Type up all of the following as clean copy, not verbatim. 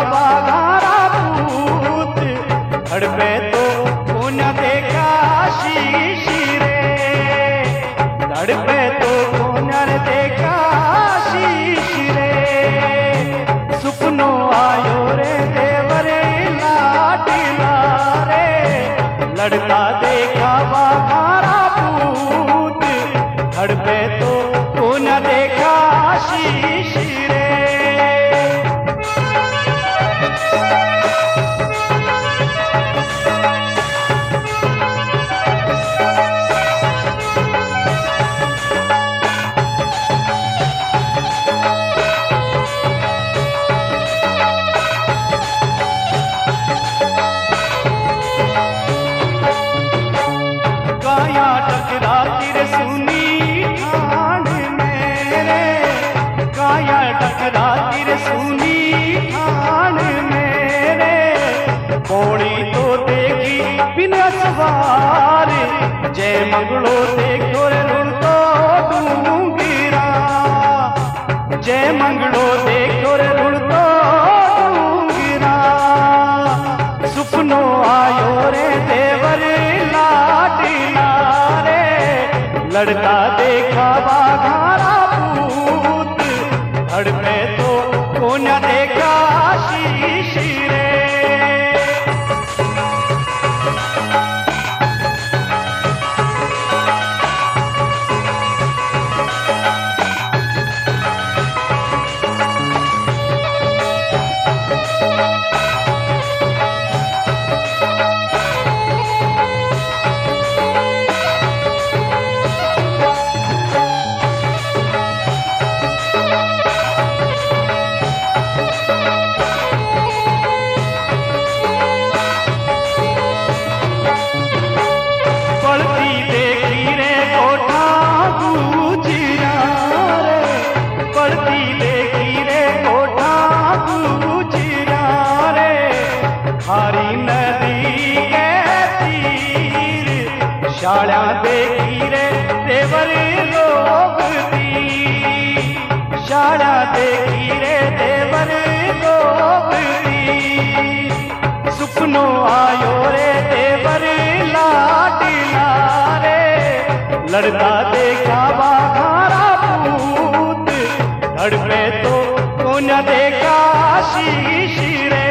बाघारा भूत, धड़पे तो पुण्य देखा शीशी रे, धड़पे तो पुण्य देखा शीशी रे। सुपनो आयो रे देवरे लाडला रे, लड़का देखा बाघारा भूत, धड़पे तो पुण्य देखा शीशी रे। काया टकराती रे सुनी ठाण मेरे, काया टकराती रे सुनी ठाण मेरे। पौड़ी तो देखी बिना सवार, जय मंगलो देखो रे रुड़तो डूंगिरा, जय मंगलो देखो रे रुड़तो डूंगिरा। सुपनो आयो रे देवर लाडला रे, लड़का देखा बाघारा भूत, धड़पे तो पुण्य देखा शीशी रे। पलती देखी रे कोठा गुजिया रे, पलती देखी रे कोठा गुजिया रे। खारी नदी के तीर शाला देखी रे देवर लोगती, शाला देखी रे देवर लोगती। सुपनो आयो रे देवर लाडला रे, लड़का देखा बाघारा भूत, धड़पे तो पुण्य देखा शीशी रे।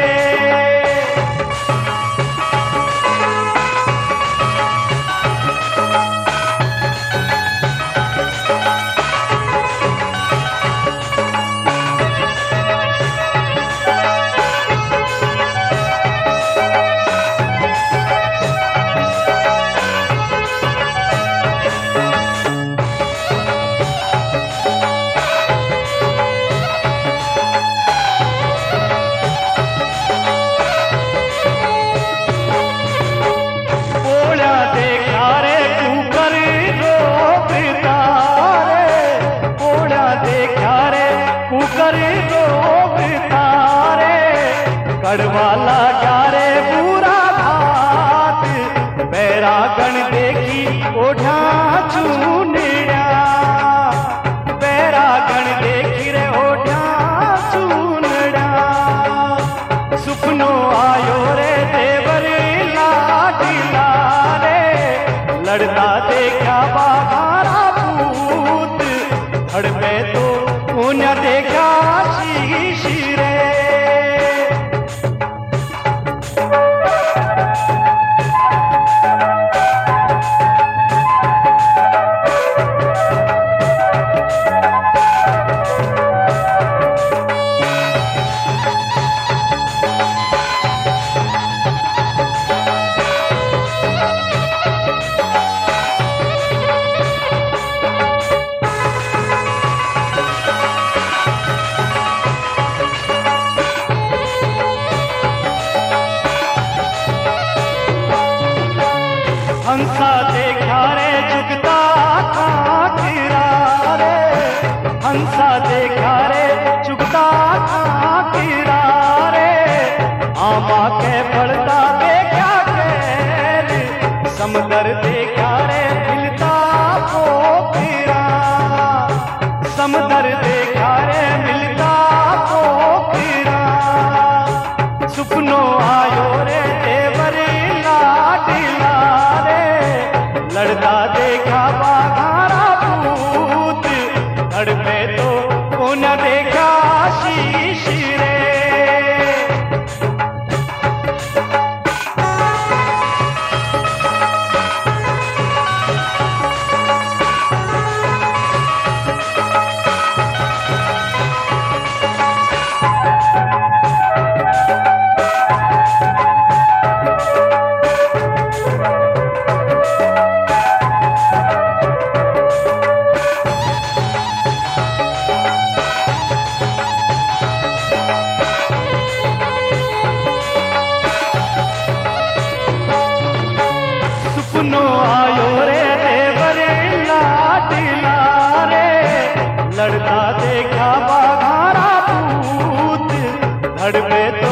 कड़वाला ग्यारे पूरा घाट, बैरागण देखी ओढ़ा चूनिया, बैरागण देखी रे ओढ़ा चूनड़ा। सुपनो आयो रे देवर लाडला रे, लड़का देखा बाघारा भूत, धड़पे तो पुण्य देखा शीशी रे।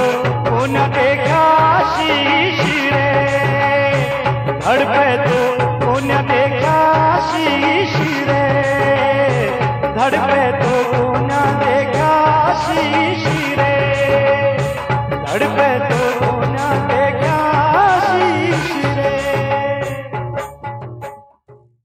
कोन्या देखा शीश रे, धड़ पे तो कोन्या देखा शीश रे, धड़ पे तो कोन्या देखा शीश रे, धड़ पे तो कोन्या